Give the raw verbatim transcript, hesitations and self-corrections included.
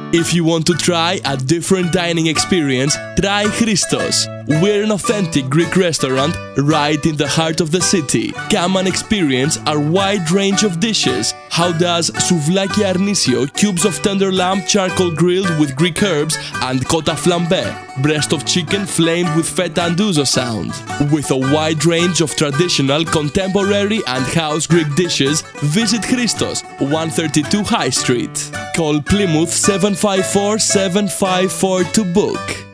If you want to try a different dining experience, try Christos. We're an authentic Greek restaurant right in the heart of the city. Come and experience our wide range of dishes. How does souvlaki arnisio, cubes of tender lamb charcoal grilled with Greek herbs, and kota flambe, breast of chicken flamed with feta and ouzo sound. With a wide range of traditional, contemporary and house Greek dishes, visit Christos, one thirty-two High Street. Call Plymouth seven five four, seven five four to book.